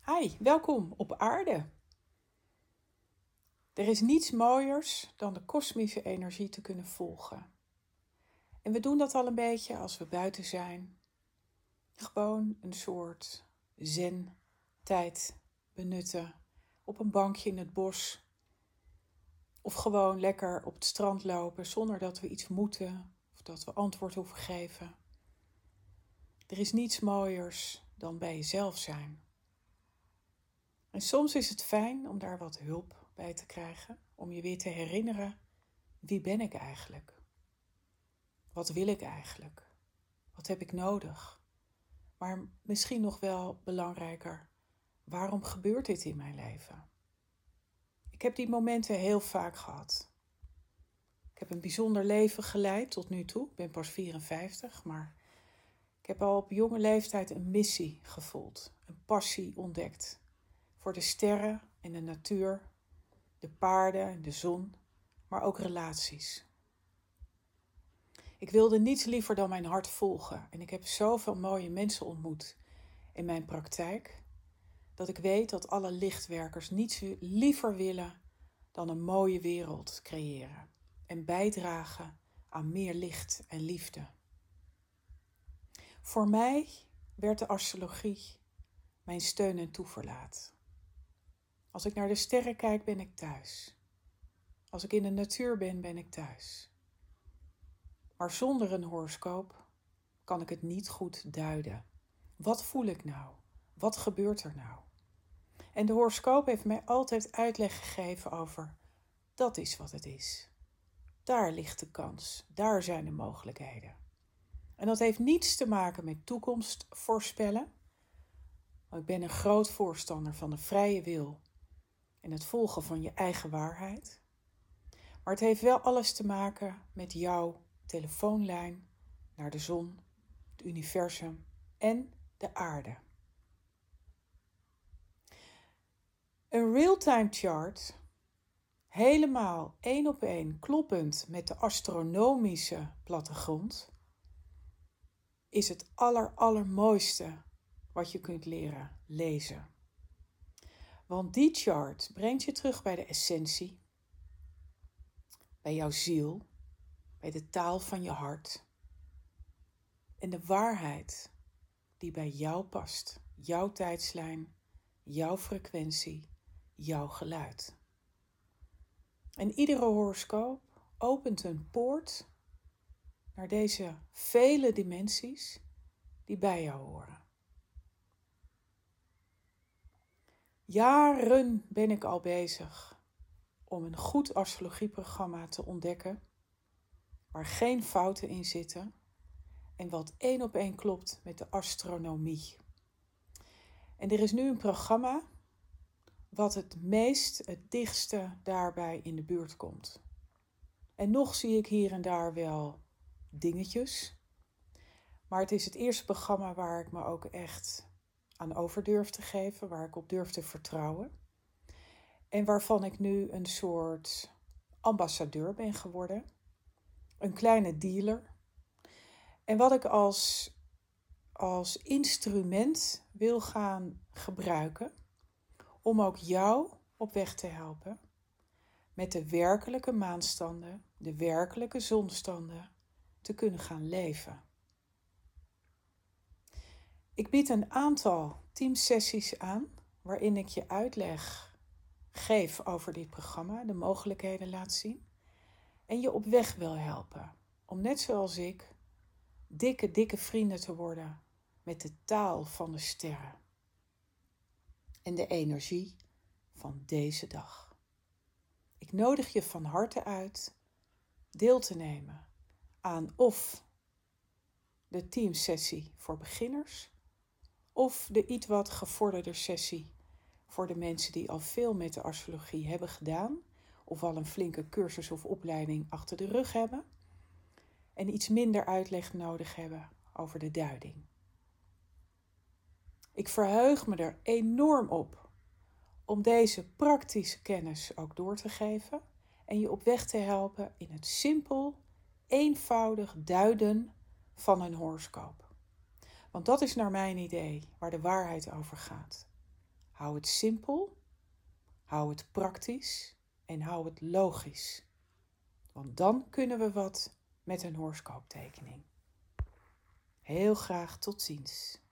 Hi, welkom op aarde. Er is niets mooiers dan de kosmische energie te kunnen volgen. En we doen dat al een beetje als we buiten zijn. Gewoon een soort zen-tijd benutten op een bankje in het bos. Of gewoon lekker op het strand lopen zonder dat we iets moeten of dat we antwoord hoeven geven. Er is niets mooiers dan bij jezelf zijn. En soms is het fijn om daar wat hulp bij te krijgen, om je weer te herinneren, wie ben ik eigenlijk? Wat wil ik eigenlijk? Wat heb ik nodig? Maar misschien nog wel belangrijker, waarom gebeurt dit in mijn leven? Ik heb die momenten heel vaak gehad. Ik heb een bijzonder leven geleid tot nu toe. Ik ben pas 54, maar ik heb al op jonge leeftijd een missie gevoeld, een passie ontdekt. Voor de sterren en de natuur, de paarden en de zon, maar ook relaties. Ik wilde niets liever dan mijn hart volgen en ik heb zoveel mooie mensen ontmoet in mijn praktijk, dat ik weet dat alle lichtwerkers niets liever willen dan een mooie wereld creëren en bijdragen aan meer licht en liefde. Voor mij werd de astrologie mijn steun en toeverlaat. Als ik naar de sterren kijk, ben ik thuis. Als ik in de natuur ben, ben ik thuis. Maar zonder een horoscoop kan ik het niet goed duiden. Wat voel ik nou? Wat gebeurt er nou? En de horoscoop heeft mij altijd uitleg gegeven over, dat is wat het is. Daar ligt de kans, daar zijn de mogelijkheden. En dat heeft niets te maken met toekomst voorspellen. Want ik ben een groot voorstander van de vrije wil en het volgen van je eigen waarheid. Maar het heeft wel alles te maken met jouw telefoonlijn naar de zon, het universum en de aarde. Een real-time chart, helemaal 1 op 1 kloppend met de astronomische plattegrond, is het allermooiste wat je kunt leren lezen. Want die chart brengt je terug bij de essentie, bij jouw ziel, bij de taal van je hart en de waarheid die bij jou past, jouw tijdslijn, jouw frequentie, jouw geluid. En iedere horoscoop opent een poort naar deze vele dimensies die bij jou horen. Jaren ben ik al bezig om een goed astrologieprogramma te ontdekken, waar geen fouten in zitten en wat 1 op 1 klopt met de astronomie. En er is nu een programma wat het dichtste daarbij in de buurt komt. En nog zie ik hier en daar wel dingetjes, maar het is het eerste programma waar ik me ook echt aan over durf te geven, waar ik op durf te vertrouwen. En waarvan ik nu een soort ambassadeur ben geworden, een kleine dealer. En wat ik als instrument wil gaan gebruiken om ook jou op weg te helpen met de werkelijke maanstanden, de werkelijke zonstanden te kunnen gaan leven. Ik bied een aantal teamsessies aan waarin ik je uitleg geef over dit programma, de mogelijkheden laat zien en je op weg wil helpen om net zoals ik dikke vrienden te worden met de taal van de sterren en de energie van deze dag. Ik nodig je van harte uit deel te nemen aan of de teamsessie voor beginners of de iets wat gevorderde sessie voor de mensen die al veel met de astrologie hebben gedaan of al een flinke cursus of opleiding achter de rug hebben en iets minder uitleg nodig hebben over de duiding. Ik verheug me er enorm op om deze praktische kennis ook door te geven en je op weg te helpen in het simpel, eenvoudig duiden van een horoscoop. Want dat is naar mijn idee waar de waarheid over gaat. Hou het simpel, hou het praktisch en hou het logisch. Want dan kunnen we wat met een horoscooptekening. Heel graag tot ziens.